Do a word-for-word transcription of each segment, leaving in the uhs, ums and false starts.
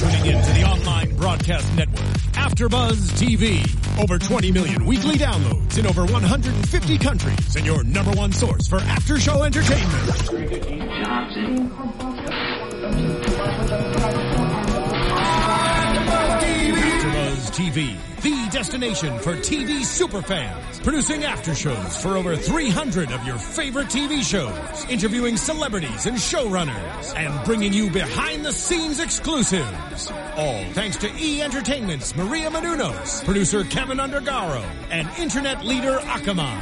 tuning in to the online broadcast network, AfterBuzz T V. Over twenty million weekly downloads in over one hundred fifty countries, and your number one source for after-show entertainment. AfterBuzz T V, the destination for T V superfans, producing aftershows for over three hundred of your favorite T V shows, interviewing celebrities and showrunners, and bringing you behind-the-scenes exclusives. All thanks to E! Entertainment's Maria Menounos, producer Kevin Undergaro, and internet leader Akamai.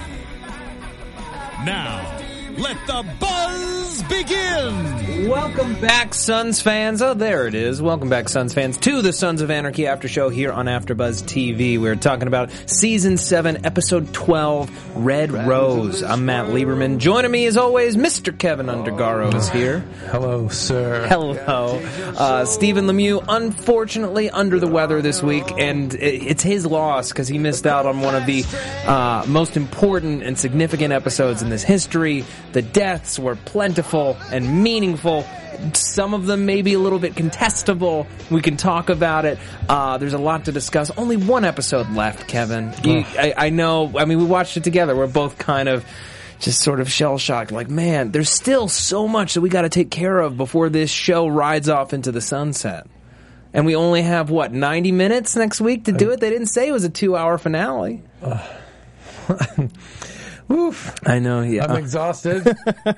Now, let the buzz begin! Welcome back, Sons fans. Oh, there it is. Welcome back, Sons fans, to the Sons of Anarchy After Show here on AfterBuzz T V. We're talking about Season seven, Episode twelve, Red Rose. I'm Matt Lieberman. Joining me, as always, Mister Kevin Undergaro is here. Hello, sir. Hello. Uh, Stephen Lemieux, unfortunately, under the weather this week, and it's his loss because he missed out on one of the uh, most important and significant episodes in this history. The deaths were plentiful and meaningful. Some of them may be a little bit contestable. We can talk about it. Uh, there's a lot to discuss. Only one episode left, Kevin. You, I, I know. I mean, we watched it together. We're both kind of just sort of shell-shocked. Like, man, there's still so much that we got to take care of before this show rides off into the sunset. And we only have, what, ninety minutes next week to do it? They didn't say it was a two-hour finale. Uh. Oof. I know, yeah. I'm exhausted.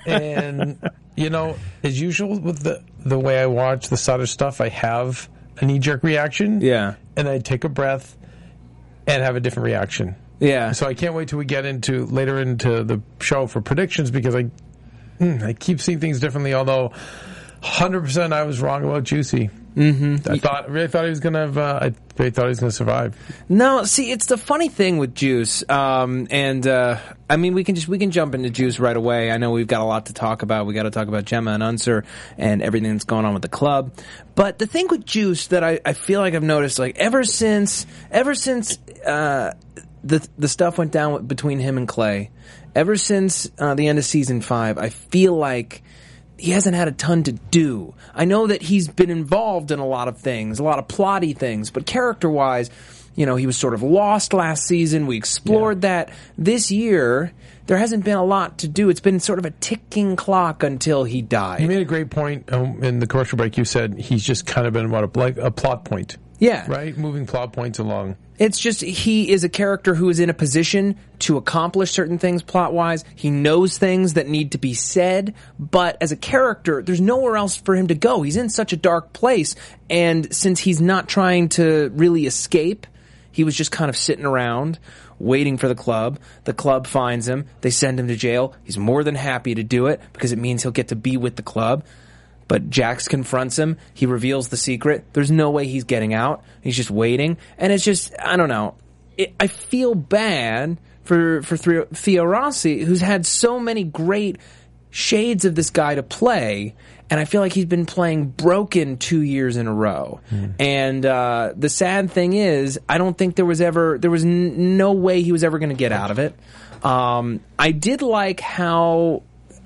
And, you know, as usual with the, the way I watch the Sutter stuff, I have a knee-jerk reaction. Yeah. And I take a breath and have a different reaction. Yeah. So I can't wait till we get into later into the show for predictions because I mm, I keep seeing things differently, although one hundred percent I was wrong about Juicy. Mm-hmm. I thought, really thought he was going to have, uh, I really thought he was going to survive. No, see, it's the funny thing with Juice, um, and, uh, I mean, we can just, we can jump into Juice right away. I know we've got a lot to talk about. We got to talk about Gemma and Unser and everything that's going on with the club. But the thing with Juice that I, I feel like I've noticed, like, ever since, ever since, uh, the, the stuff went down with, between him and Clay, ever since, uh, the end of season five, I feel like he hasn't had a ton to do. I know that he's been involved in a lot of things, a lot of plotty things, but character-wise, you know, he was sort of lost last season. We explored yeah. that. This year, there hasn't been a lot to do. It's been sort of a ticking clock until he died. You made a great point um, in the commercial break. You said he's just kind of been what, a, like a plot point. Yeah. Right? Moving plot points along. It's just, he is a character who is in a position to accomplish certain things plot-wise. He knows things that need to be said, but as a character, there's nowhere else for him to go. He's in such a dark place, and since he's not trying to really escape, he was just kind of sitting around, waiting for the club. The club finds him. They send him to jail. He's more than happy to do it, because it means he'll get to be with the club. But Jax confronts him. He reveals the secret. There's no way he's getting out. He's just waiting. And it's just, I don't know. It, I feel bad for, for Theo Rossi, who's had so many great shades of this guy to play. And I feel like he's been playing broken two years in a row. Mm. And uh, the sad thing is, I don't think there was ever, there was n- no way he was ever going to get out of it. Um, I did like how...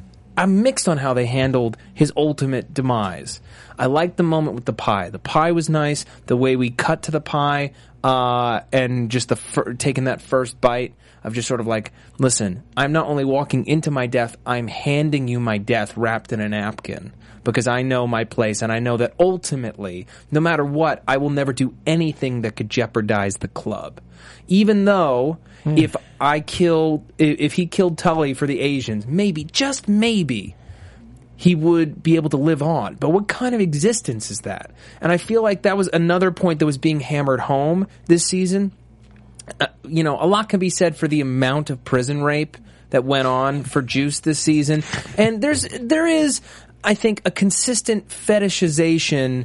I'm mixed on how they handled his ultimate demise. I liked the moment with the pie. The pie was nice. The way we cut to the pie, uh, and just the fir- taking that first bite of just sort of like, listen, I'm not only walking into my death, I'm handing you my death wrapped in a napkin. Because I know my place, and I know that ultimately, no matter what, I will never do anything that could jeopardize the club. Even though, mm. if I killed, if he killed Tully for the Asians, maybe, just maybe, he would be able to live on. But what kind of existence is that? And I feel like that was another point that was being hammered home this season. Uh, you know, a lot can be said for the amount of prison rape that went on for Juice this season. And there's, there is, I think, a consistent fetishization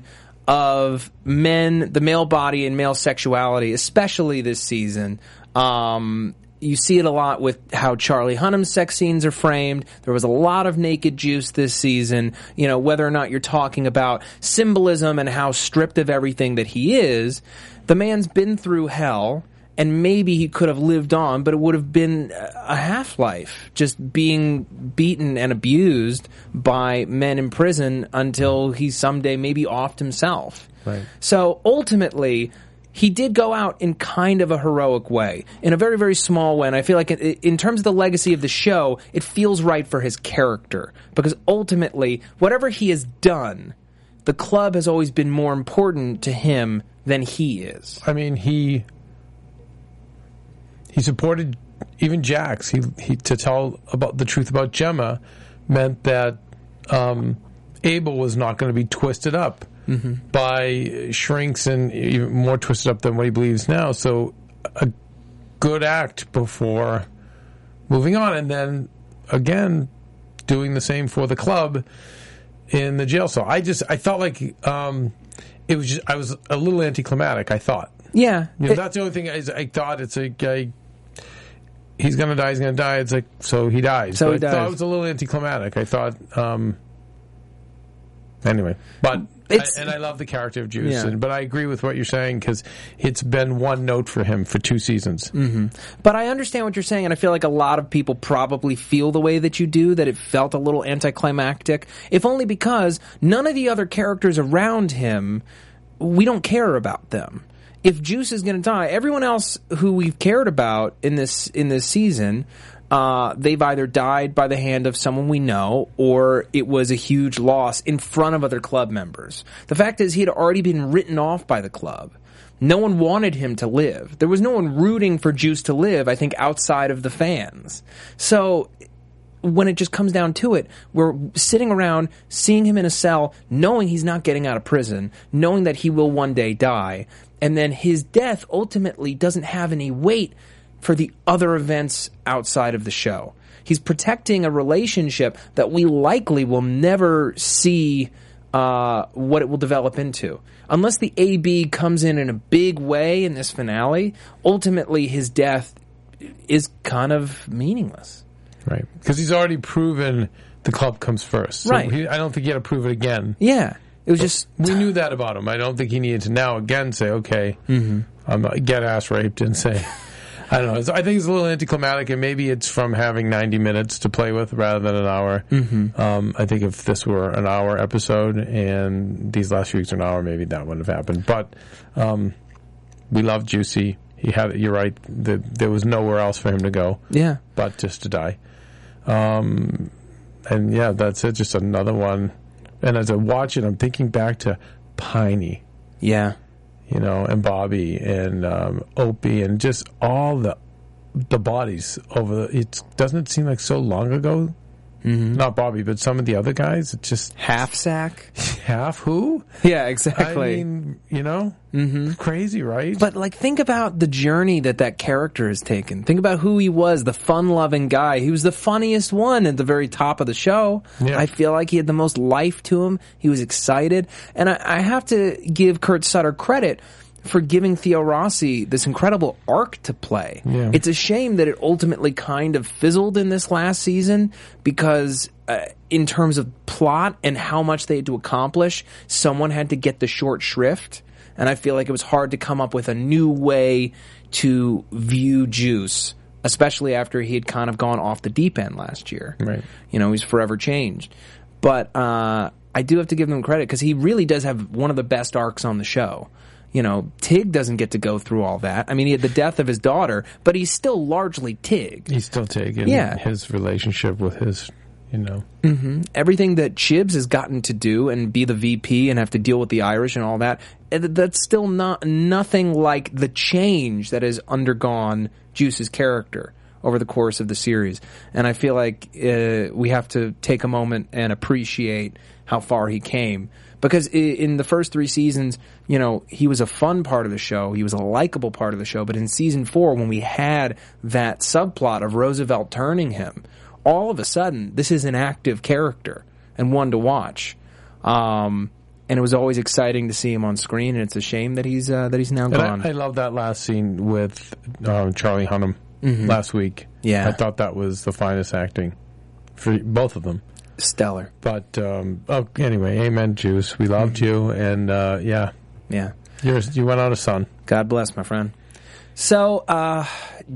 of men, the male body and male sexuality, especially this season. Um, you see it a lot with how Charlie Hunnam's sex scenes are framed. There was a lot of naked Juice this season. You know, whether or not you're talking about symbolism and how stripped of everything that he is, the man's been through hell. And maybe he could have lived on, but it would have been a half-life, just being beaten and abused by men in prison until he someday maybe offed himself. Right. So ultimately, he did go out in kind of a heroic way, in a very, very small way. And I feel like it, in terms of the legacy of the show, it feels right for his character. Because ultimately, whatever he has done, the club has always been more important to him than he is. I mean, he he supported even Jax. He, he to tell about the truth about Gemma meant that um, Abel was not going to be twisted up. Mm-hmm. By shrinks and even more twisted up than what he believes now. So a good act before moving on, and then again doing the same for the club in the jail cell. I just I felt like um, it was just, I was a little anticlimactic. I thought, yeah, you know, it, that's the only thing is I thought it's a guy. He's gonna die. He's gonna die. It's like so he dies. So but he I dies. thought it was a little anticlimactic. I thought. Um, anyway, but. It's, I, and I love the character of Juice, yeah. and, but I agree with what you're saying because it's been one note for him for two seasons. Mm-hmm. But I understand what you're saying, and I feel like a lot of people probably feel the way that you do, that it felt a little anticlimactic, if only because none of the other characters around him, we don't care about them. If Juice is going to die, everyone else who we've cared about in this in this season, Uh, they've either died by the hand of someone we know, or it was a huge loss in front of other club members. The fact is, he had already been written off by the club. No one wanted him to live. There was no one rooting for Juice to live, I think, outside of the fans. So when it just comes down to it, we're sitting around, seeing him in a cell, knowing he's not getting out of prison, knowing that he will one day die, and then his death ultimately doesn't have any weight for the other events outside of the show. He's protecting a relationship that we likely will never see uh, what it will develop into. Unless the A B comes in in a big way in this finale, ultimately his death is kind of meaningless. Right. Because he's already proven the club comes first. So right. He, I don't think he had to prove it again. Yeah. It was just... We knew that about him. I don't think he needed to now again say, okay, mm-hmm. I'm not, get ass raped and say... I don't know. It's, I think it's a little anticlimactic, and maybe it's from having ninety minutes to play with rather than an hour. Mm-hmm. Um, I think if this were an hour episode and these last few weeks are an hour, maybe that wouldn't have happened. But um, we love Juicy. He had. You're right. The, there was nowhere else for him to go. Yeah. But just to die. Um, and yeah, that's it. Just another one. And as I watch it, I'm thinking back to Piney. Yeah. You know, and Bobby and um, Opie and just all the the bodies over the, it doesn't it seem like so long ago? Mm-hmm. Not Bobby, but some of the other guys. It just half sack. Half who? Yeah, exactly. I mean, you know, mm-hmm. crazy, right? But like, think about the journey that that character has taken. Think about who he was, the fun-loving guy. He was the funniest one at the very top of the show. Yeah. I feel like he had the most life to him. He was excited, and I, I have to give Kurt Sutter credit for giving Theo Rossi this incredible arc to play. Yeah. It's a shame that it ultimately kind of fizzled in this last season because uh, in terms of plot and how much they had to accomplish, someone had to get the short shrift. And I feel like it was hard to come up with a new way to view Juice, especially after he had kind of gone off the deep end last year. Right. You know, he's forever changed. But uh, I do have to give them credit because he really does have one of the best arcs on the show. You know, Tig doesn't get to go through all that. I mean, he had the death of his daughter, but he's still largely Tig. He's still Tig. And yeah. his relationship with his, you know. Mm-hmm. Everything that Chibs has gotten to do and be the V P and have to deal with the Irish and all that, that's still not nothing like the change that has undergone Juice's character over the course of the series. And I feel like uh, we have to take a moment and appreciate how far he came. Because in the first three seasons, you know, he was a fun part of the show. He was a likable part of the show. But in season four, when we had that subplot of Roosevelt turning him, all of a sudden, this is an active character and one to watch. Um, and it was always exciting to see him on screen. And it's a shame that he's uh, that he's now and gone. I, I love that last scene with um, Charlie Hunnam mm-hmm. last week. Yeah, I thought that was the finest acting for both of them. Stellar. But um, oh, anyway, amen, Juice. We loved mm-hmm. you, and uh, yeah, yeah, You're, you went out of sun. God bless, my friend. So, uh,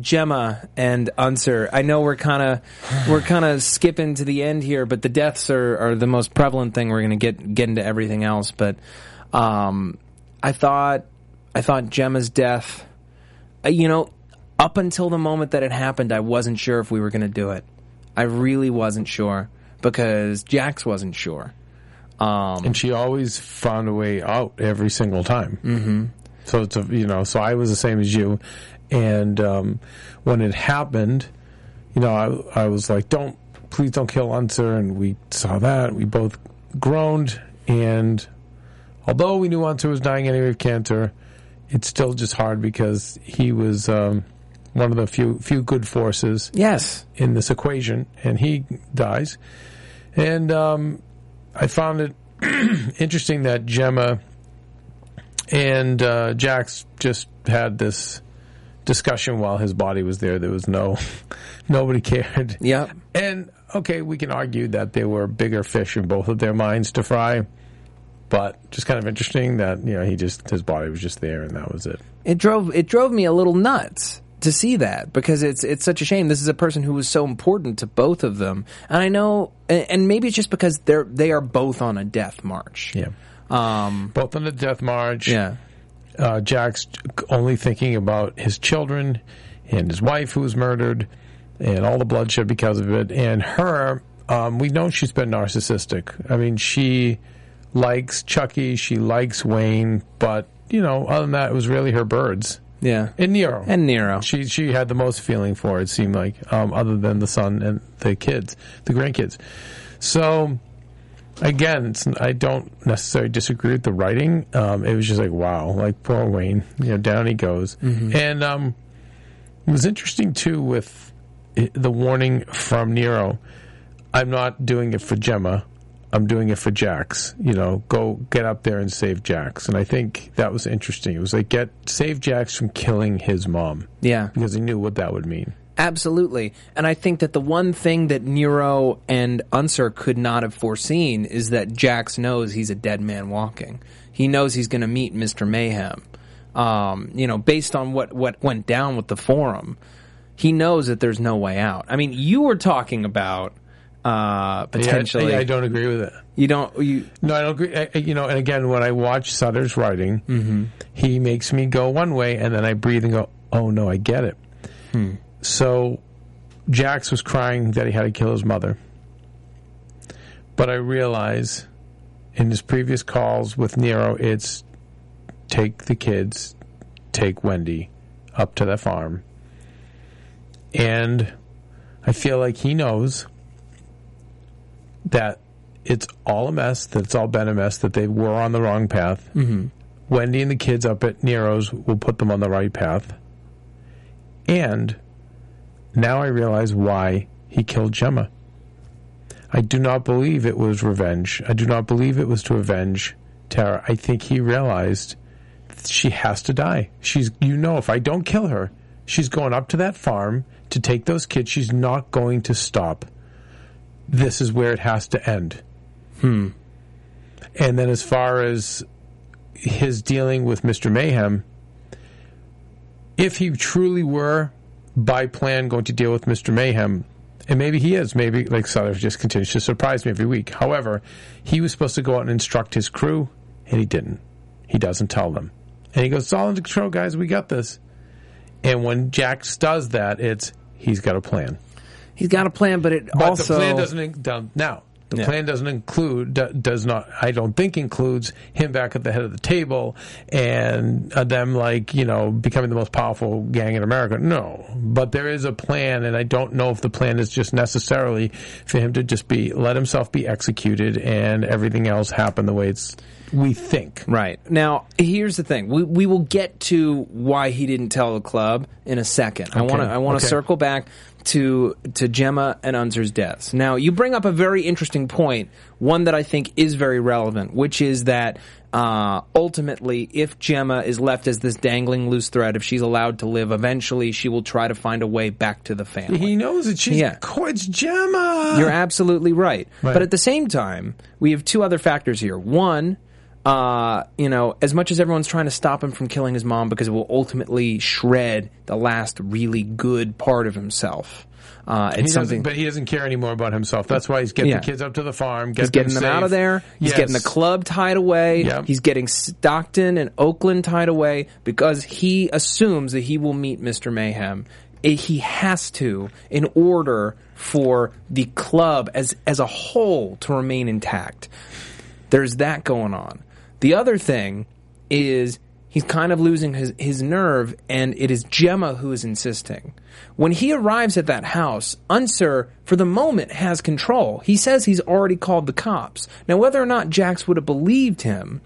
Gemma and Unser. I know we're kind of we're kind of skipping to the end here, but the deaths are, are the most prevalent thing. We're going to get get into everything else, but um, I thought, I thought Gemma's death, uh, you know, up until the moment that it happened, I wasn't sure if we were going to do it. I really wasn't sure because Jax wasn't sure. Um, and she always found a way out every single time. Mm-hmm. So it's a, you know, so I was the same as you. And um, when it happened, you know, I, I was like, don't, please don't kill Unser. And we saw that. We both groaned. And although we knew Unser was dying anyway of cancer, it's still just hard because he was um, one of the few few good forces yes. in this equation. And he dies. And um, I found it interesting that Gemma and uh, Jax just had this discussion while his body was there. There was no, nobody cared. Yeah. And, okay, we can argue that there were bigger fish in both of their minds to fry, but just kind of interesting that, you know, he just, his body was just there and that was it. It drove, it drove me a little nuts to see that because it's, it's such a shame. This is a person who was so important to both of them. And I know, and maybe it's just because they're, they are both on a death march. Yeah. Um, both on the death march. Yeah. Uh, Jack's only thinking about his children and his wife who was murdered and all the bloodshed because of it. And her, um, we know she's been narcissistic. I mean, she likes Chucky, she likes Wayne, but, you know, other than that, it was really her birds. Yeah. And Nero. And Nero. She she had the most feeling for it, it seemed like, um, other than the son and the kids, the grandkids. So, again, it's, I don't necessarily disagree with the writing. Um, it was just like, wow, like poor Wayne, you know, down he goes. Mm-hmm. And um, it was interesting, too, with the warning from Nero. I'm not doing it for Gemma. I'm doing it for Jax. You know, go get up there and save Jax. And I think that was interesting. It was like, get save Jax from killing his mom. Yeah. Because he knew what that would mean. Absolutely. And I think that the one thing that Nero and Unser could not have foreseen is that Jax knows he's a dead man walking. He knows he's going to meet Mister Mayhem. Um, you know, based on what, what went down with the Forum, he knows that there's no way out. I mean, you were talking about uh, potentially... Yeah, I, I don't agree with it. You don't... You, no, I don't agree. I, you know, and again, when I watch Sutter's writing, mm-hmm. he makes me go one way, and then I breathe and go, oh, no, I get it. Hmm. So, Jax was crying that he had to kill his mother. But I realize in his previous calls with Nero, it's take the kids, take Wendy up to the farm. And I feel like he knows that it's all a mess, that it's all been a mess, that they were on the wrong path. Mm-hmm. Wendy and the kids up at Nero's will put them on the right path. And now I realize why he killed Gemma. I do not believe it was revenge. I do not believe it was to avenge Tara. I think he realized she has to die. She's, you know, if I don't kill her, she's going up to that farm to take those kids. She's not going to stop. This is where it has to end. Hmm. And then as far as his dealing with Mister Mayhem, if he truly were by plan going to deal with Mister Mayhem, and maybe he is, maybe like Sutter just continues to surprise me every week. However, he was supposed to go out and instruct his crew, and he didn't. He doesn't tell them. And he goes, it's all under control, guys, we got this. And when Jax does that, it's, he's got a plan. He's got a plan, but it but also... the plan doesn't... Now, the yeah. plan doesn't include, does not, I don't think includes him back at the head of the table and uh, them like, you know, becoming the most powerful gang in America. No. But there is a plan, and I don't know if the plan is just necessarily for him to just be, let himself be executed and everything else happen the way it's, we think. Right. Now, here's the thing. We we will get to why he didn't tell the club in a second. Okay. I want to I want to okay. circle back to to Gemma and Unser's deaths. Now, you bring up a very interesting point, one that I think is very relevant, which is that uh, ultimately, if Gemma is left as this dangling loose thread, if she's allowed to live, eventually she will try to find a way back to the family. He knows that she's yeah. it's Gemma. You're absolutely right. right. But at the same time, we have two other factors here. One, Uh, you know, as much as everyone's trying to stop him from killing his mom because it will ultimately shred the last really good part of himself, Uh, He it's something, doesn't, but he doesn't care anymore about himself. That's why he's getting Yeah. the kids up to the farm. Get he's getting them safe. out of there. He's Yes. getting the club tied away. Yep. He's getting Stockton and Oakland tied away because he assumes that he will meet Mister Mayhem. He has to in order for the club as as a whole to remain intact. There's that going on. The other thing is he's kind of losing his, his nerve, and it is Gemma who is insisting. When he arrives at that house, Unser, for the moment, has control. He says he's already called the cops. Now, whether or not Jax would have believed him,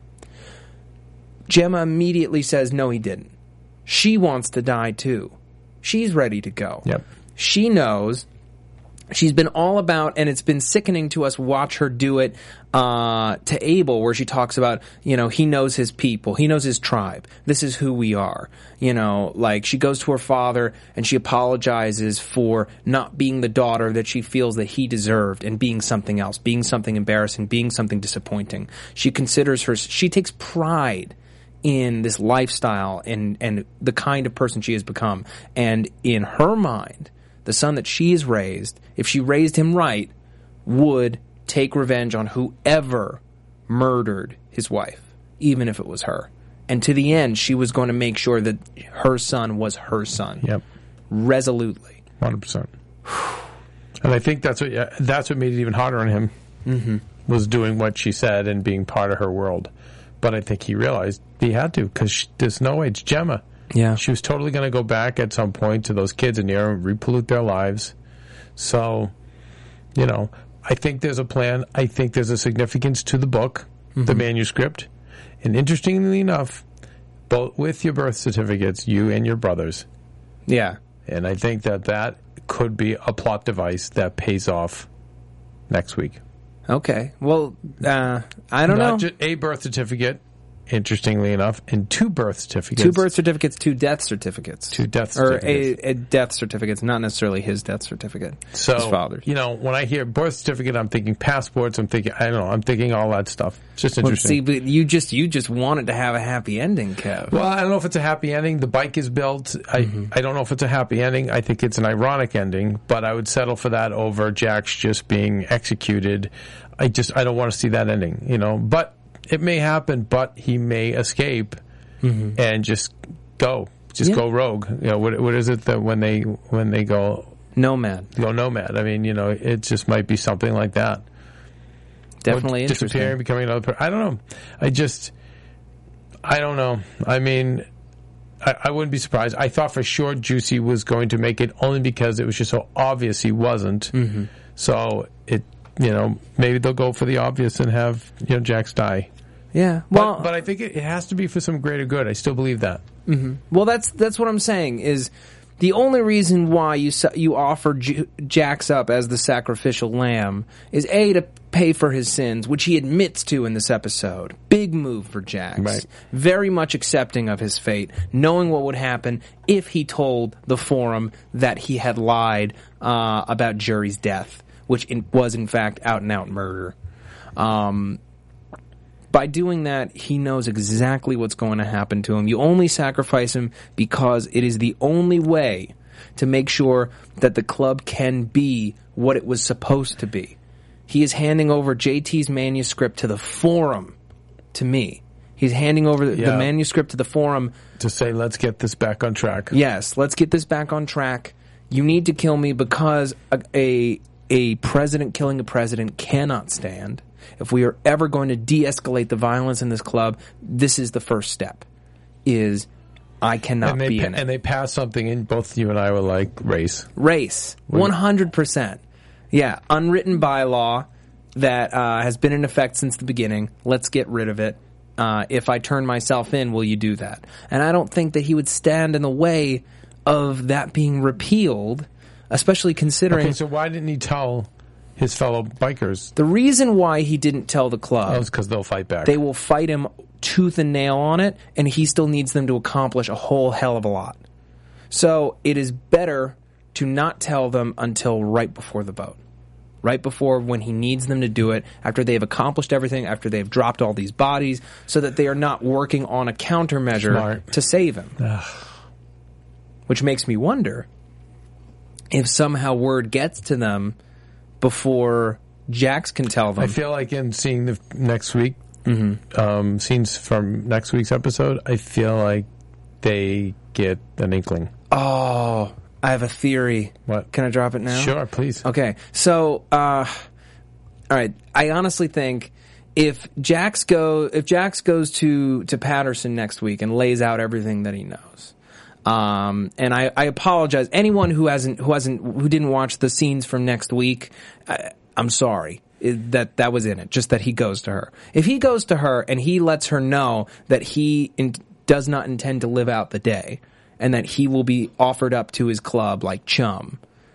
Gemma immediately says, no, he didn't. She wants to die, too. She's ready to go. Yep. She knows. She's been all about, and it's been sickening to us, watch her do it uh, to Abel, where she talks about, you know, he knows his people. He knows his tribe. This is who we are. You know, like, she goes to her father, and she apologizes for not being the daughter that she feels that he deserved, and being something else, being something embarrassing, being something disappointing. She considers her, she takes pride in this lifestyle and, and the kind of person she has become. And in her mind, the son that she has raised, if she raised him right, would take revenge on whoever murdered his wife, even if it was her. And to the end, she was going to make sure that her son was her son. Yep. Resolutely. one hundred percent. And I think that's what yeah, that's what made it even harder on him, mm-hmm. was doing what she said and being part of her world. But I think he realized he had to, because there's no way. It's Gemma. Yeah. She was totally going to go back at some point to those kids in there and repollute their lives. So, you know, I think there's a plan. I think there's a significance to the book, mm-hmm. the manuscript. And interestingly enough, both with your birth certificates, you and your brothers. Yeah. And I think that that could be a plot device that pays off next week. Okay. Well, uh, I don't Not know. just a birth certificate, interestingly enough, and two birth certificates. Two birth certificates, two death certificates. Two death Or certificates. a, a death certificate, not necessarily his death certificate. So, his father's. you know, when I hear birth certificate, I'm thinking passports, I'm thinking, I don't know, I'm thinking all that stuff. It's just Well, interesting. see, but you just you just wanted to have a happy ending, Kev. Well, I don't know if it's a happy ending. The bike is built. I, Mm-hmm. I don't know if it's a happy ending. I think it's an ironic ending, but I would settle for that over Jax just being executed. I just, I don't want to see that ending, you know, but it may happen, but he may escape mm-hmm. and just go, just Yeah. go rogue. You know, what, what is it that when they, when they go, Nomad. go nomad? I mean, you know, it just might be something like that. Definitely Or interesting. disappearing, becoming another person. I don't know. I just, I don't know. I mean, I, I wouldn't be surprised. I thought for sure Juicy was going to make it only because it was just so obvious he wasn't. Mm-hmm. So it, you know, maybe they'll go for the obvious and have, you know, Jax die. Yeah. Well, But, but I think it, it has to be for some greater good. I still believe that. well, that's that's what I'm saying is the only reason why you sa- you offer J- Jax up as the sacrificial lamb is A, to pay for his sins, which he admits to in this episode. Big move for Jax. Right. Very much accepting of his fate, knowing what would happen if he told the Forum that he had lied uh, about Jury's death, which in, was in fact out and out murder. Um, by doing that, he knows exactly what's going to happen to him. You only sacrifice him because it is the only way to make sure that the club can be what it was supposed to be. He is handing over J T's manuscript to the Forum, to me. He's handing over the, Yeah. the manuscript to the Forum. To say, let's get this back on track. Yes, let's get this back on track. You need to kill me because a, a, a president killing a president cannot stand. If we are ever going to de-escalate the violence in this club, this is the first step, is I cannot And they, be pa- in it. and they passed something, and both you and I were like, race. Race, one hundred percent. Yeah, unwritten bylaw that uh, has been in effect since the beginning. Let's get rid of it. Uh, if I turn myself in, will you do that? And I don't think that he would stand in the way of that being repealed, especially considering... Okay, so why didn't he tell his fellow bikers? The reason why he didn't tell the club... Oh, it's because they'll fight back. They will fight him tooth and nail on it, and he still needs them to accomplish a whole hell of a lot. So it is better to not tell them until right before the vote. Right before when he needs them to do it, after they've accomplished everything, after they've dropped all these bodies, so that they are not working on a countermeasure Smart. to save him. Which makes me wonder, if somehow word gets to them before Jax can tell them. I feel like in seeing the next week, Mm-hmm. um, scenes from next week's episode, I feel like they get an inkling. Oh, I have a theory. What? Can I drop it now? Sure, please. Okay, so, uh, all right. I honestly think if Jax go, if Jax goes to to Patterson next week and lays out everything that he knows, um, and I, I apologize, anyone who hasn't who hasn't who didn't watch the scenes from next week, I, I'm sorry. That that was in it, just that he goes to her. If he goes to her and he lets her know that he in, does not intend to live out the day and that he will be offered up to his club like chum,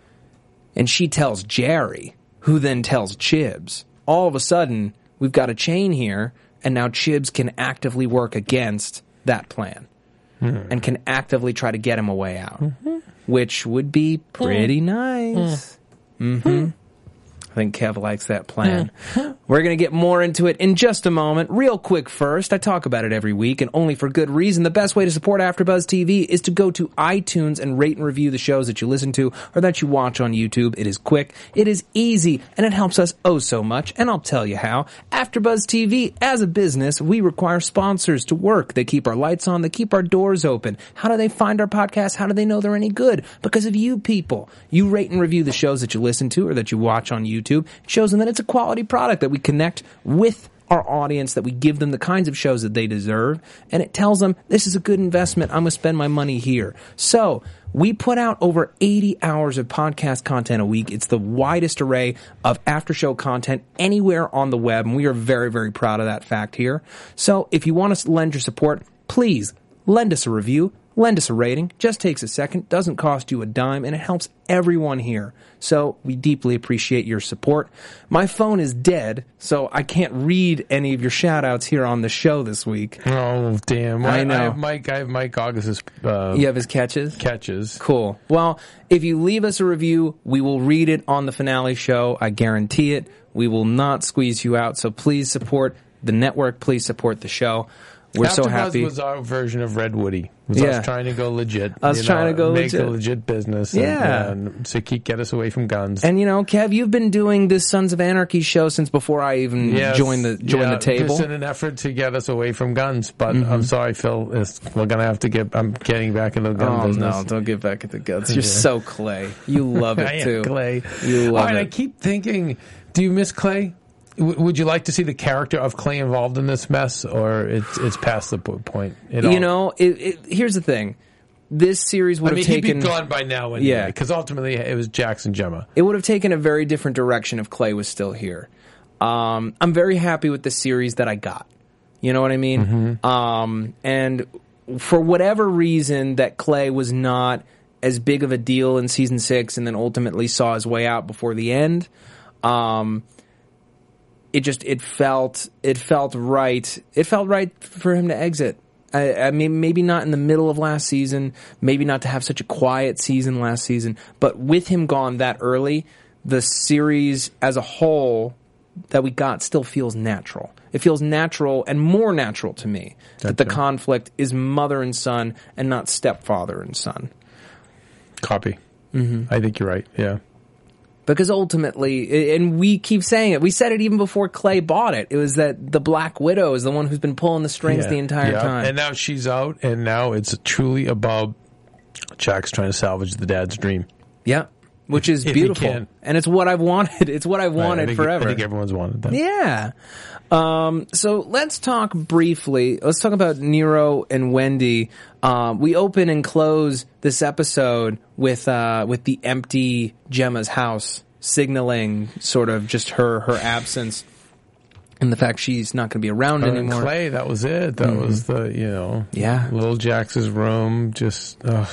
and she tells Jerry, who then tells Chibs, all of a sudden we've got a chain here, and now Chibs can actively work against that plan mm. and can actively try to get him a way out, mm-hmm. which would be pretty mm. nice. Mm. Mm-hmm. I think Kev likes that plan. We're going to get more into it in just a moment. Real quick first, I talk about it every week, and only for good reason. The best way to support AfterBuzz T V is to go to iTunes and rate and review the shows that you listen to or that you watch on YouTube. It is quick, it is easy, and it helps us oh so much, and I'll tell you how. AfterBuzz T V, as a business, we require sponsors to work. They keep our lights on, they keep our doors open. How do they find our podcasts? How do they know they're any good? Because of you people. You rate and review the shows that you listen to or that you watch on YouTube. It shows them that it's a quality product, that we connect with our audience, that we give them the kinds of shows that they deserve, and it tells them this is a good investment. I'm going to spend my money here. So we put out over eighty hours of podcast content a week. It's the widest array of after show content anywhere on the web, and we are very, very proud of that fact here. So if you want to lend your support, please lend us a review. Lend us a rating. Just takes a second, doesn't cost you a dime, and it helps everyone here. So we deeply appreciate your support. My phone is dead, so I can't read any of your shout-outs here on the show this week. Oh, damn. I know. I have Mike, I have Mike August's uh, You have his catches? catches. Cool. Well, if you leave us a review, we will read it on the finale show. I guarantee it. We will not squeeze you out, so please support the network. Please support the show. We're so happy. AfterBuzz was our version of Red Woody. It was Yeah. us trying to go legit. Us you trying know, to go make legit. a legit business. Yeah. And, and to keep get us away from guns. And you know, Kev, you've been doing this Sons of Anarchy show since before I even Yes. joined the joined yeah, the table. Just in an effort to get us away from guns. But Mm-hmm. I'm sorry, Phil. It's, we're gonna have to get. I'm getting back into the gun Oh business. no! Don't get back at the guns. You're so Clay. You love it I am too. Clay. You love All right, it. I keep thinking, do you miss Clay? W- would you like to see the character of Clay involved in this mess, or it's it's past the po- point? It You all- know, it, it, here's the thing. This series would I mean, have taken. he'd be gone by now anyway. Yeah. Because ultimately it was Jax and Gemma. It would have taken a very different direction if Clay was still here. Um, I'm very happy with the series that I got. You know what I mean? Mm-hmm. Um, and for whatever reason that Clay was not as big of a deal in season six and then ultimately saw his way out before the end, um, it just, it felt, it felt right. It felt right for him to exit. I, I mean, maybe not in the middle of last season, maybe not to have such a quiet season last season, but with him gone that early, the series as a whole that we got still feels natural. It feels natural and more natural to me that the Gotcha. conflict is mother and son and not stepfather and son. Copy. Mm-hmm. I think you're right. Yeah. Because ultimately, and we keep saying it, we said it even before Clay bought it, it was that the Black Widow is the one who's been pulling the strings Yeah. the entire Yeah. time. And now she's out, and now it's truly about Jax trying to salvage the dad's dream. Yeah. Which is If he beautiful. can. And it's what I've wanted. It's what I've wanted I think, forever. I think everyone's wanted that. Yeah. Um, so let's talk briefly. Let's talk about Nero and Wendy. Um, we open and close this episode with uh, with the empty Gemma's house, signaling sort of just her her absence and the fact she's not going to be around Her and anymore. Clay, that was it. That was the, you know, Yeah. little Jax's room. Just, ugh.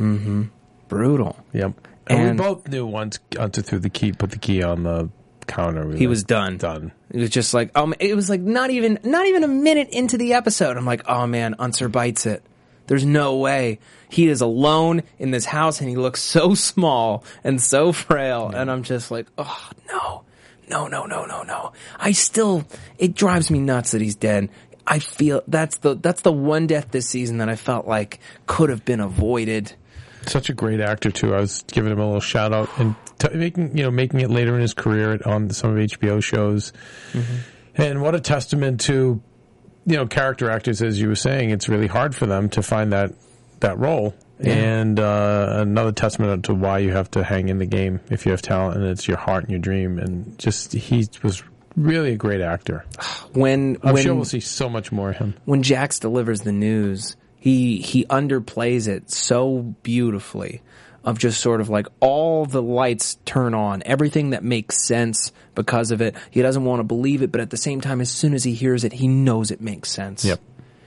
Brutal. Yep. And, And- we both knew once Hunter threw the key, put the key on the counter. We He were was done. Done. It was just like, um, it was like not even, not even a minute into the episode. I'm like, oh man, Unser bites it. There's no way. He is alone in this house and he looks so small and so frail. And I'm just like, oh no, no, no, no, no, no. I still, it drives me nuts that he's dead. I feel that's the, that's the one death this season that I felt like could have been avoided. Such a great actor too. I was giving him a little shout out and t- making you know making it later in his career on some of H B O shows. Mm-hmm. And what a testament to you know character actors, as you were saying. It's really hard for them to find that that role. Yeah. And uh, another testament to why you have to hang in the game if you have talent and it's your heart and your dream. And just he was really a great actor. When I'm when, sure we'll see so much more of him. When Jax delivers the news, he he underplays it so beautifully. Of just sort of like all the lights turn on, everything that makes sense because of it. He doesn't want to believe it, but at the same time, as soon as he hears it, he knows it makes sense. Yep.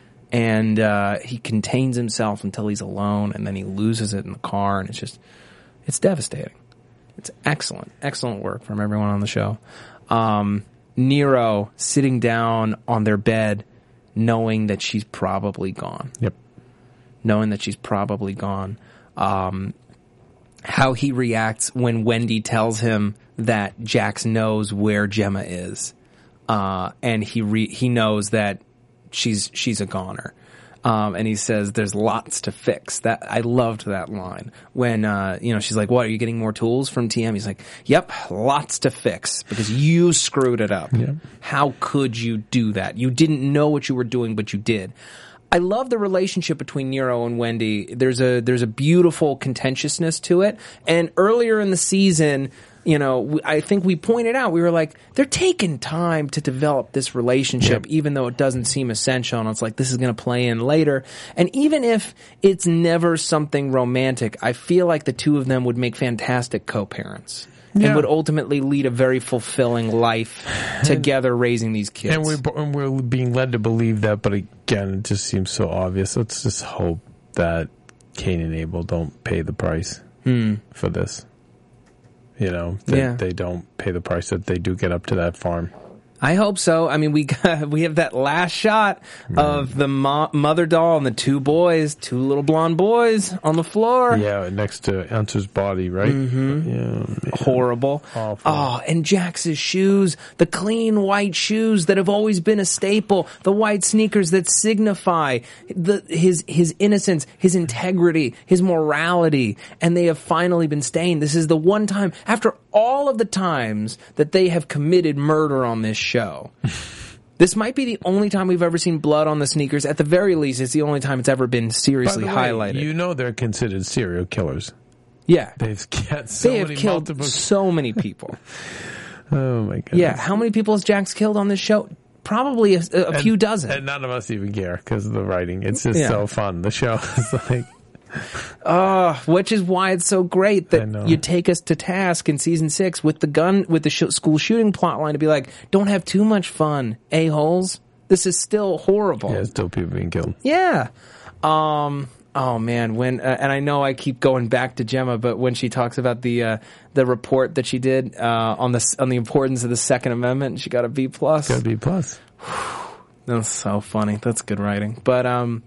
And uh, he contains himself until he's alone, and then he loses it in the car, and it's just, it's devastating. It's excellent, excellent work from everyone on the show. Um, Nero sitting down on their bed, knowing that she's probably gone. Yep. Knowing that she's probably gone. Um, how he reacts when Wendy tells him that Jax knows where Gemma is, uh, and he re- he knows that she's she's a goner, um, and he says there's lots to fix. That I loved that line when uh, you know she's like, "What, are you getting more tools from T M?" He's like, "Yep, lots to fix because you screwed it up. Yep. How could you do that? You didn't know what you were doing, but you did." I love the relationship between Nero and Wendy. There's a there's a beautiful contentiousness to it. And earlier in the season, you know, I think we pointed out, we were like, they're taking time to develop this relationship, yep. even though it doesn't seem essential. And it's like, this is going to play in later. And even if it's never something romantic, I feel like the two of them would make fantastic co-parents. Yeah. And would ultimately lead a very fulfilling life together raising these kids. And we're, and we're being led to believe that, but again, it just seems so obvious. Let's just hope that Cain and Abel don't pay the price hmm. for this. You know, that yeah. they don't pay the price, that they do get up to that farm. I hope so. I mean, we got, we have that last shot mm. of the mo- mother doll and the two boys, two little blonde boys on the floor. Yeah, next to Hunter's body, right? Mm-hmm. Yeah, horrible. Awful. Oh, and Jax's shoes, the clean white shoes that have always been a staple, the white sneakers that signify the his his innocence, his integrity, his morality, and they have finally been stained. This is the one time, after all of the times that they have committed murder on this show, this might be the only time we've ever seen blood on the sneakers. At the very least, it's the only time it's ever been seriously By the way, highlighted. You know they're considered serial killers. Yeah. They've got so they have many killed multiple... so many people. Oh, my goodness. Yeah, how many people has Jax killed on this show? Probably a, a and, few dozen. And none of us even care because of the writing. It's just yeah. so fun. The show is like... Uh, which is why it's so great that you take us to task in season six with the gun, with the sh- school shooting plotline to be like, don't have too much fun, a-holes. This is still horrible. Yeah, still people being killed. Yeah. Um, oh man, when, uh, and I know I keep going back to Gemma, but when she talks about the, uh, the report that she did, uh, on the, on the importance of the Second Amendment, she got a B plus. Got a B plus. That's so funny. That's good writing. But, um,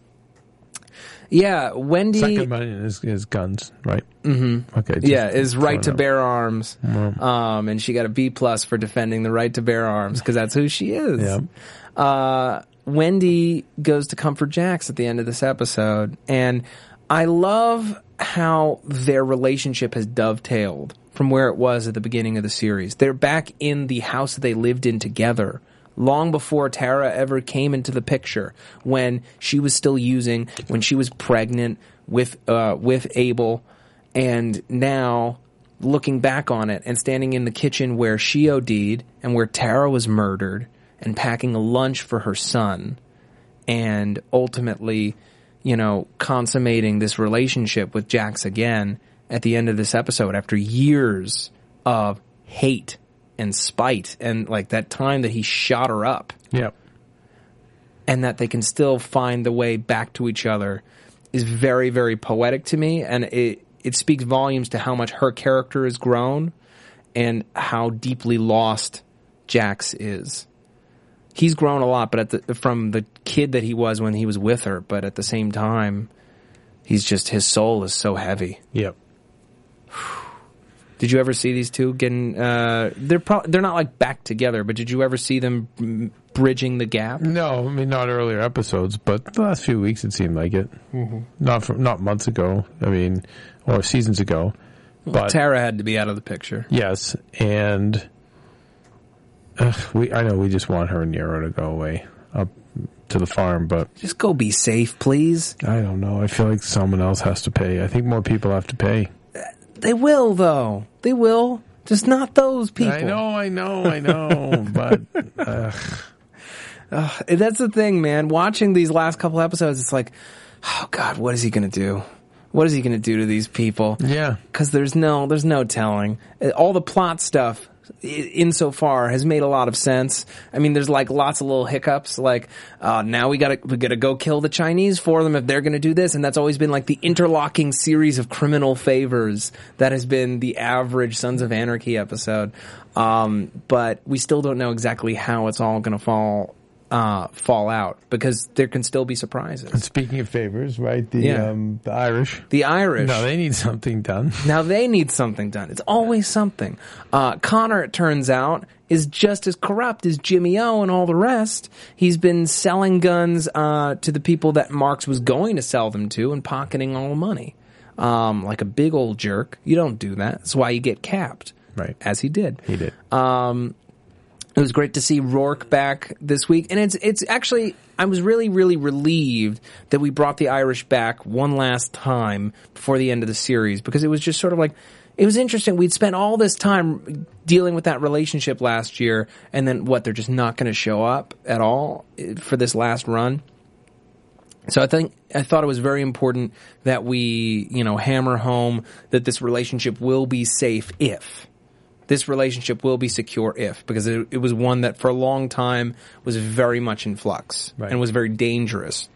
yeah, Wendy... Second Amendment is, is guns, right? Mm-hmm. Okay. Yeah, is right to out. bear arms. Mm-hmm. Um, and she got a B plus for defending the right to bear arms, because that's who she is. Yeah. Uh, Wendy goes to comfort Jax at the end of this episode, and I love how their relationship has dovetailed from where it was at the beginning of the series. They're back in the house that they lived in together, long before Tara ever came into the picture, when she was still using, when she was pregnant with uh, with Abel, and now looking back on it and standing in the kitchen where she OD'd and where Tara was murdered and packing a lunch for her son, and ultimately, you know, consummating this relationship with Jax again at the end of this episode after years of hate and spite, and like that time that he shot her up. Yep. And that they can still find the way back to each other is very, very poetic to me, and it it speaks volumes to how much her character has grown and how deeply lost Jax is. He's grown a lot, but at the, from the kid that he was when he was with her, but at the same time, he's just, his soul is so heavy. Yep. Did you ever see these two getting? Uh, they're pro- they're not like back together, but did you ever see them bridging the gap? No, I mean, not earlier episodes, but the last few weeks it seemed like it. Mm-hmm. Not from, not months ago, I mean, or seasons ago. Well, but Tara had to be out of the picture. Yes, and uh, we I know we just want her and Nero to go away up to the farm, but just go be safe, please. I don't know. I feel like someone else has to pay. I think more people have to pay. They will, though. They will. Just not those people. I know, I know, I know, but uh. uh, that's the thing, man. Watching these last couple episodes, it's like, oh God, what is he going to do? What is he going to do to these people? Yeah, because there's no, there's no telling. All the plot stuff, insofar, has made a lot of sense. I mean, there's like lots of little hiccups, like uh, now we gotta we gotta go kill the Chinese for them if they're going to do this, and that's always been like the interlocking series of criminal favors that has been the average Sons of Anarchy episode. Um, but we still don't know exactly how it's all going to fall. Uh, fall out because there can still be surprises. And speaking of favors, right? The yeah. um, the Irish, the Irish. No, they need something done. Now they need something done. It's always something. Uh, Connor, it turns out, is just as corrupt as Jimmy O and all the rest. He's been selling guns uh, to the people that Marks was going to sell them to and pocketing all the money, um, like a big old jerk. You don't do that. That's why you get capped, right? As he did. He did. Um, It was great to see Rourke back this week. And it's, it's actually, I was really, really relieved that we brought the Irish back one last time before the end of the series, because it was just sort of like, it was interesting. We'd spent all this time dealing with that relationship last year, and then what, they're just not going to show up at all for this last run. So I think, I thought it was very important that we, you know, hammer home that this relationship will be safe if. This relationship will be secure if, because it, it was one that for a long time was very much in flux, right, and was very dangerous.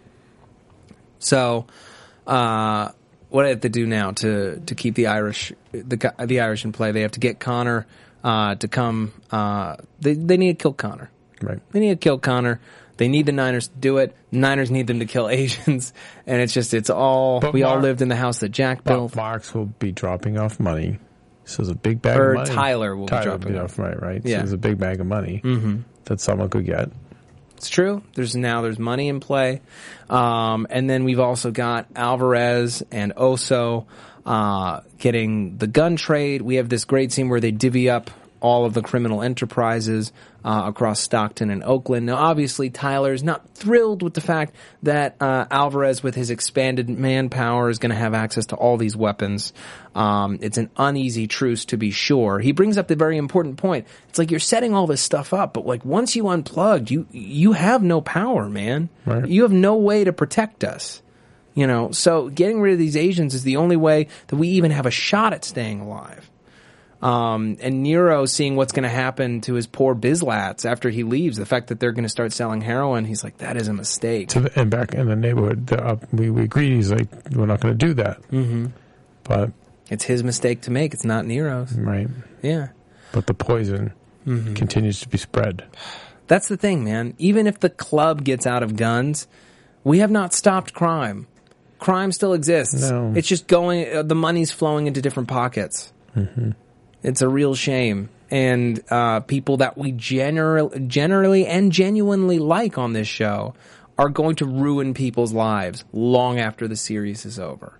So, uh, what do I have to do now to, to keep the Irish, the, the Irish in play? They have to get Connor, uh, to come, uh, they, they need to kill Connor. Right. They need to kill Connor. They need the Niners to do it. Niners need them to kill Asians. And it's just, it's all, but we Mark, all lived in the house that Jack built. Marks will be dropping off money. So there's a big bag or of money. Tyler will Tyler be dropping off. Right, right. Yeah. So there's a big bag of money mm-hmm. that someone could get. It's true. There's now there's money in play. Um, and then we've also got Alvarez and Oso uh, getting the gun trade. We have this great scene where they divvy up all of the criminal enterprises uh, across Stockton and Oakland. Now, obviously, Tyler's not thrilled with the fact that uh, Alvarez, with his expanded manpower, is going to have access to all these weapons. Um, it's an uneasy truce, to be sure. He brings up the very important point. It's like you're setting all this stuff up, but like once you unplugged, you you have no power, man. Right. You have no way to protect us. You know, so getting rid of these Asians is the only way that we even have a shot at staying alive. Um, and Nero seeing what's going to happen to his poor Bizlats after he leaves, the fact that they're going to start selling heroin, he's like, that is a mistake. To, and back in the neighborhood, the, uh, we, we agreed, he's like, we're not going to do that. Mm-hmm. But it's his mistake to make. It's not Nero's. Right. Yeah. But the poison mm-hmm. continues to be spread. That's the thing, man. Even if the club gets out of guns, we have not stopped crime. Crime still exists. No. It's just going, uh, the money's flowing into different pockets. Mm-hmm. It's a real shame. And uh, people that we gener- generally and genuinely like on this show are going to ruin people's lives long after the series is over.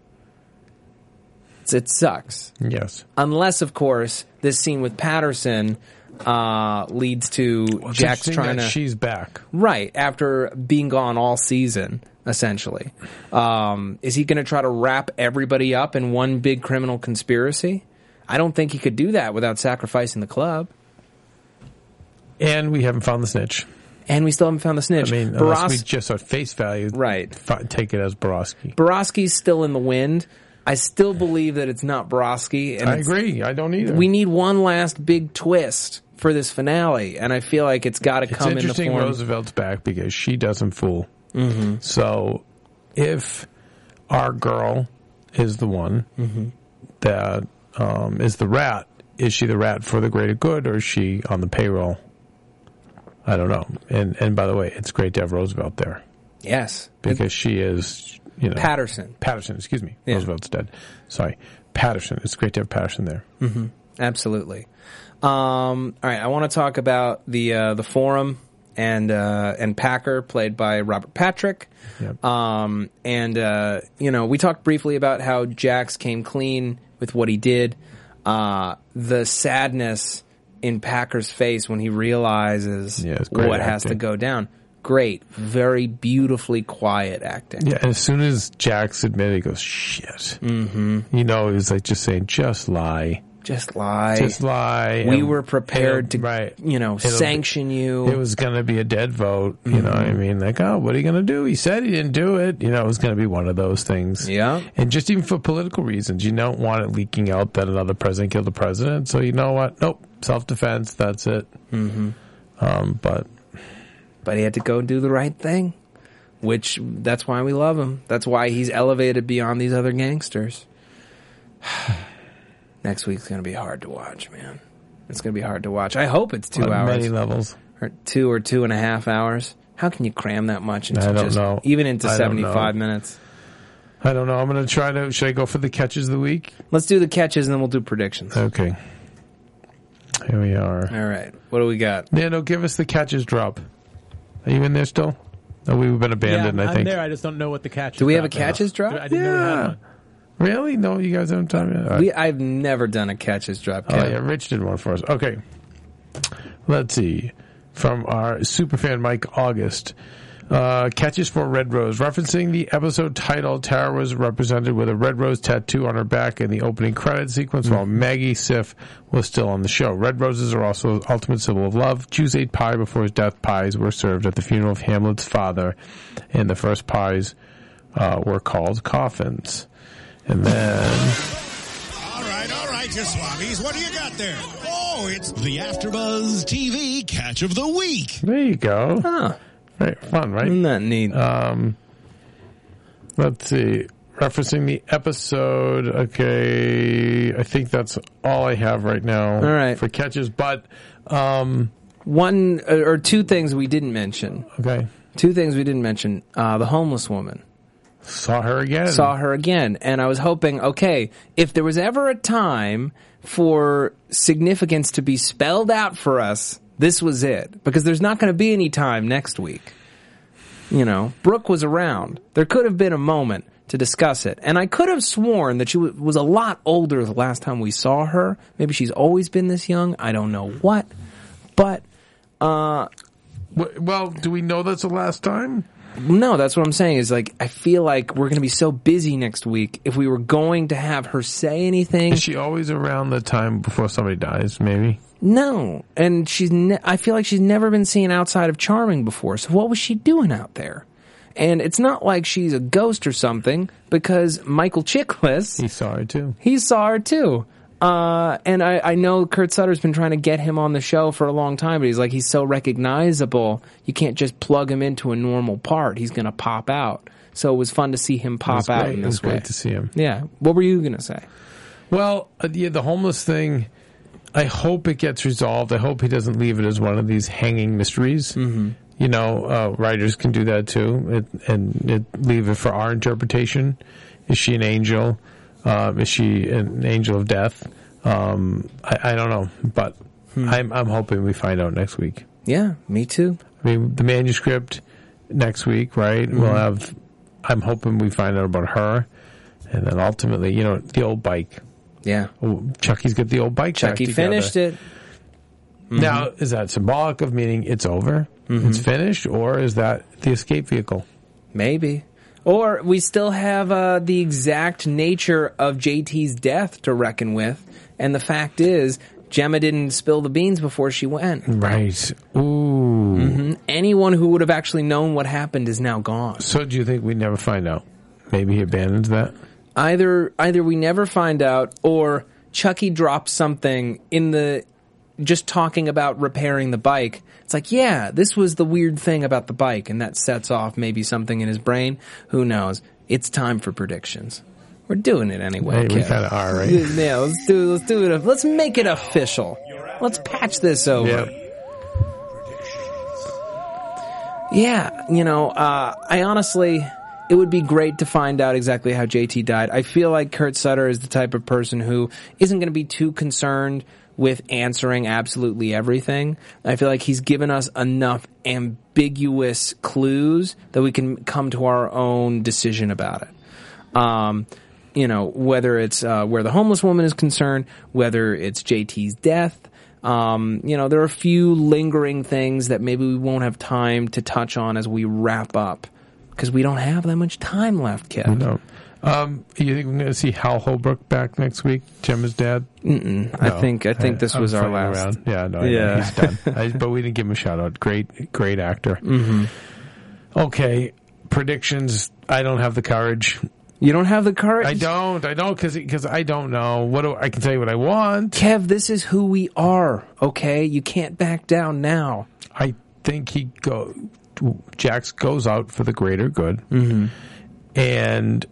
It's, it sucks. Yes. Unless, of course, this scene with Patterson uh, leads to well, Jack's trying to... She's back. Right, after being gone all season, essentially. Um, is he going to try to wrap everybody up in one big criminal conspiracy? I don't think he could do that without sacrificing the club. And we haven't found the snitch. And we still haven't found the snitch. I mean, Boros- unless we just at face value right. f- take it as Borowski. Borowski's still in the wind. I still believe that it's not Borowski. And I agree. I don't either. We need one last big twist for this finale, and I feel like it's got to come in the form... It's interesting Roosevelt's back because she doesn't fool. Mm-hmm. So if our girl is the one mm-hmm. that... Um, is the rat, is she the rat for the greater good, or is she on the payroll? I don't know. And and by the way, it's great to have Roosevelt there. Yes. Because it, she is, you know. Patterson. Patterson, excuse me. Yeah. Roosevelt's dead. Sorry. Patterson. It's great to have Patterson there. Mm-hmm. Absolutely. Um, all right, I want to talk about the uh, the forum and uh, and Packer, played by Robert Patrick. Yep. Um, and uh, you know, we talked briefly about how Jax came clean with what he did. Uh, the sadness in Packer's face when he realizes yeah, what acting. has to go down. Great, very beautifully quiet acting. Yeah, and as soon as Jax admitted, he goes, "Shit." Mm-hmm. You know, he was like just saying, "Just lie." Just lie. Just lie. We and, were prepared to, right. you know, It'll, sanction you. It was going to be a dead vote. You mm-hmm. know what I mean? Like, oh, what are you going to do? He said he didn't do it. You know, it was going to be one of those things. Yeah. And just even for political reasons, you don't want it leaking out that another president killed the president. So you know what? Nope. Self-defense. That's it. Mm-hmm. Um, but. But he had to go do the right thing, which that's why we love him. That's why he's elevated beyond these other gangsters. Next week's going to be hard to watch, man. It's going to be hard to watch. I hope it's two On hours. many levels. Or two or two and a half hours. How can you cram that much into I don't just, know. even into I seventy-five minutes? I don't know. I'm going to try to, should I go for the catches of the week? Let's do the catches and then we'll do predictions. Okay. Here we are. All right. What do we got? Nando, give us the catches drop. Are you in there still? No, we've been abandoned, yeah, I think. I'm there. I just don't know what the catches Do we have a drop catches is. drop? I didn't yeah. know we had one. Really? No, you guys haven't done it? Right. We, I've never done a catches drop. Oh, yeah, Rich did one for us. Okay. Let's see. From our superfan Mike August. Uh, catches for Red Rose. Referencing the episode title, Tara was represented with a red rose tattoo on her back in the opening credit sequence, mm-hmm. while Maggie Sif was still on the show. Red roses are also the ultimate symbol of love. Jews ate pie before his death. Pies were served at the funeral of Hamlet's father, and the first pies uh, were called coffins. And then... All right, all right, you swabbies. What do you got there? Oh, it's the AfterBuzz T V Catch of the Week. There you go. Huh. Very fun, right? Isn't that neat? Um, let's see. Referencing the episode, okay, I think that's all I have right now all right. for catches. But um, one or two things we didn't mention. Okay. Two things we didn't mention. Uh, the homeless woman. Saw her again. Saw her again. And I was hoping, okay, if there was ever a time for significance to be spelled out for us, this was it. Because there's not going to be any time next week. You know, Brooke was around. There could have been a moment to discuss it. And I could have sworn that she w- was a lot older the last time we saw her. Maybe she's always been this young. I don't know what. But, uh... well, do we know that's the last time? No, that's what I'm saying is like, I feel like we're going to be so busy next week. If we were going to have her say anything. Is she always around the time before somebody dies, maybe? No. And she's, ne- I feel like she's never been seen outside of Charming before. So what was she doing out there? And it's not like she's a ghost or something because Michael Chiklis. He saw her too. He saw her too. Uh, and I, I know Kurt Sutter's been trying to get him on the show for a long time, but he's like, he's so recognizable, you can't just plug him into a normal part. He's going to pop out. So it was fun to see him pop out in this way. It was great to see him. Yeah. What were you going to say? Well, uh, yeah, the homeless thing, I hope it gets resolved. I hope he doesn't leave it as one of these hanging mysteries. Mm-hmm. You know, uh, writers can do that too, it, and it, leave it for our interpretation. Is she an angel? Um, is she an angel of death? Um, I, I don't know, but hmm. I'm I'm hoping we find out next week. Yeah, me too. I mean, the manuscript next week, right? Mm-hmm. We'll have. I'm hoping we find out about her, and then ultimately, you know, the old bike. Yeah, oh, Chucky's got the old bike. Chucky finished it. Mm-hmm. Now, is that symbolic of meaning it's over, mm-hmm. it's finished, or is that the escape vehicle? Maybe. Or we still have uh, the exact nature of J T's death to reckon with, and the fact is, Gemma didn't spill the beans before she went. Right. Ooh. Mm-hmm. Anyone who would have actually known what happened is now gone. So do you think we'd never find out? Maybe he abandons that? Either either we never find out, or Chucky drops something in the... just talking about repairing the bike. It's like, yeah, this was the weird thing about the bike, and that sets off maybe something in his brain. Who knows? It's time for predictions. We're doing it anyway. Hey, we kind of are, right? Yeah, let's do let's do it. Let's make it official. Let's patch this over. Yep. Yeah, you know, uh, I honestly, it would be great to find out exactly how J T died. I feel like Kurt Sutter is the type of person who isn't going to be too concerned with answering absolutely everything. I feel like he's given us enough ambiguous clues that we can come to our own decision about it. Um, you know, whether it's uh, where the homeless woman is concerned, whether it's J T's death. Um, you know, there are a few lingering things that maybe we won't have time to touch on as we wrap up because we don't have that much time left, Kev. No. Um, you think we're going to see Hal Holbrook back next week, Gemma's dad? Mm-mm. No. I think I think this I'm was our last. Around. Yeah, no, yeah, he's done. I, but we didn't give him a shout out. Great, great actor. Mm-hmm. Okay, predictions. I don't have the courage. You don't have the courage? I don't. I don't because because I don't know. What do, I can tell you what I want. Kev, this is who we are, okay? You can't back down now. I think he go. Jax goes out for the greater good. Mm-hmm. And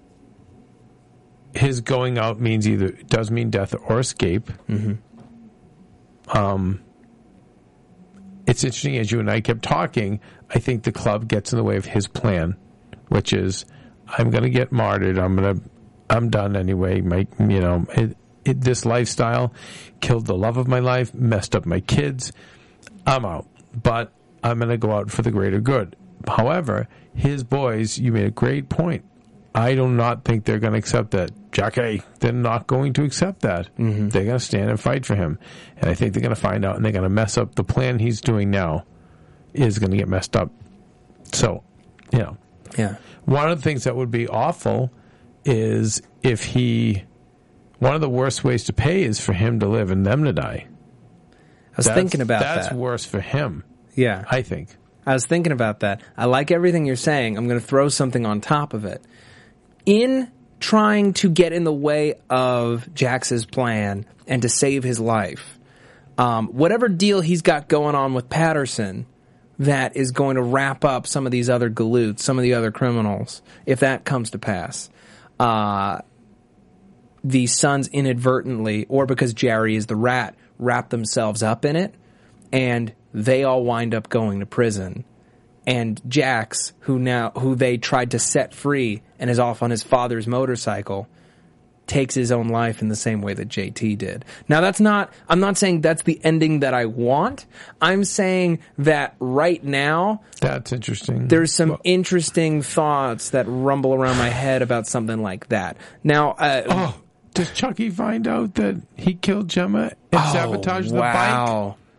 his going out means either does mean death or escape. Mm-hmm. Um, it's interesting as you and I kept talking. I think the club gets in the way of his plan, which is I'm going to get martyred. I'm going to. I'm done anyway. My, you know, it, it, this lifestyle killed the love of my life, messed up my kids. I'm out, but I'm going to go out for the greater good. However, his boys, you made a great point. I do not think they're going to accept that. Jackie, they're not going to accept that. Mm-hmm. They're going to stand and fight for him. And I think they're going to find out and they're going to mess up. The plan he's doing now is going to get messed up. So, you know. Yeah. One of the things that would be awful is if he... One of the worst ways to pay is for him to live and them to die. I was that's, thinking about that's that. That's worse for him. Yeah. I think. I was thinking about that. I like everything you're saying. I'm going to throw something on top of it. In trying to get in the way of Jax's plan and to save his life, um, whatever deal he's got going on with Patterson that is going to wrap up some of these other galoots, some of the other criminals, if that comes to pass, uh, the sons inadvertently, or because Jerry is the rat, wrap themselves up in it, and they all wind up going to prison. And Jax, who now who they tried to set free and is off on his father's motorcycle, takes his own life in the same way that J T did. Now that's not I'm not saying that's the ending that I want. I'm saying that right now that's interesting. There's some well, interesting thoughts that rumble around my head about something like that. Now uh, oh, does Chucky find out that he killed Gemma and oh, sabotaged the wow. bike?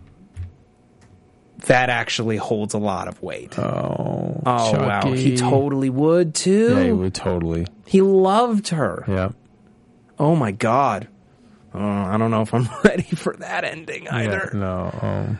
That actually holds a lot of weight. Oh, oh Chucky. wow. He totally would, too. Yeah, he would totally. He loved her. Yeah. Oh, my God. Oh, I don't know if I'm ready for that ending either. Yeah, no.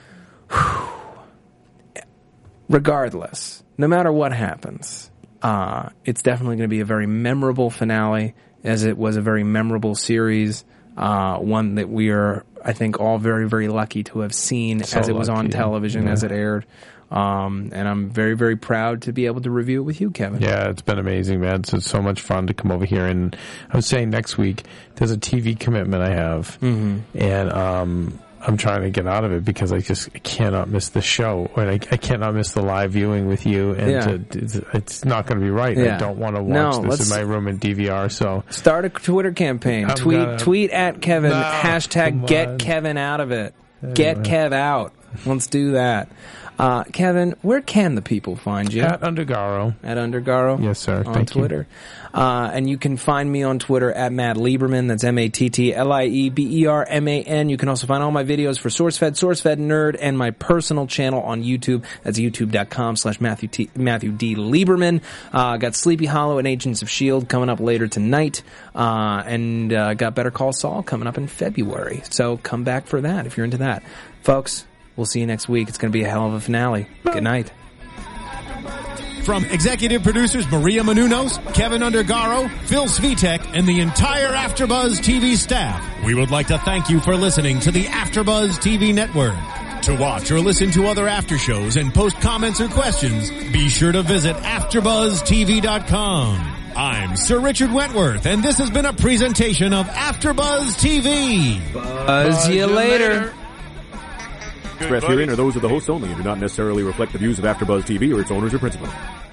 Um. Regardless, no matter what happens, uh, it's definitely going to be a very memorable finale, as it was a very memorable series. Uh, one that we are, I think, all very, very lucky to have seen So as it was on lucky. television, Yeah. as it aired. Um, and I'm very, very proud to be able to review it with you, Kevin. Yeah, it's been amazing, man. It's, it's so much fun to come over here. And I was saying next week, there's a T V commitment I have. Mm-hmm. And um, I'm trying to get out of it because I just I cannot miss the show. And I, I cannot miss the live viewing with you. And Yeah. to, it's, it's not going to be right. Yeah. I don't want to watch No, this let's- in my room in D V R. So Start a Twitter campaign. I'm tweet gonna- tweet at Kevin. No, hashtag come get on. Kevin out of it. Get Kev out. Let's do that. Uh, Kevin, where can the people find you? at Undergaro. At Undergaro? Yes, sir. On Thank you. Twitter. Uh, and you can find me on Twitter at Matt Lieberman. That's M A T T L I E B E R M A N. You can also find all my videos for SourceFed, SourceFed Nerd, and my personal channel on YouTube. That's youtube.com slash Matthew T, Matthew D. Lieberman. Uh, got Sleepy Hollow and Agents of S H I E L D coming up later tonight. Uh, and uh, got Better Call Saul coming up in February. So come back for that if you're into that. Folks, we'll see you next week. It's going to be a hell of a finale. Good night. From executive producers Maria Menounos, Kevin Undergaro, Phil Svitek, and the entire AfterBuzz T V staff, we would like to thank you for listening to the AfterBuzz T V network. To watch or listen to other after shows and post comments or questions, be sure to visit after buzz T V dot com. I'm Sir Richard Wentworth, and this has been a presentation of AfterBuzz T V. Buzz you later. Expressed herein are those of the hosts only and do not necessarily reflect the views of AfterBuzz T V or its owners or principals.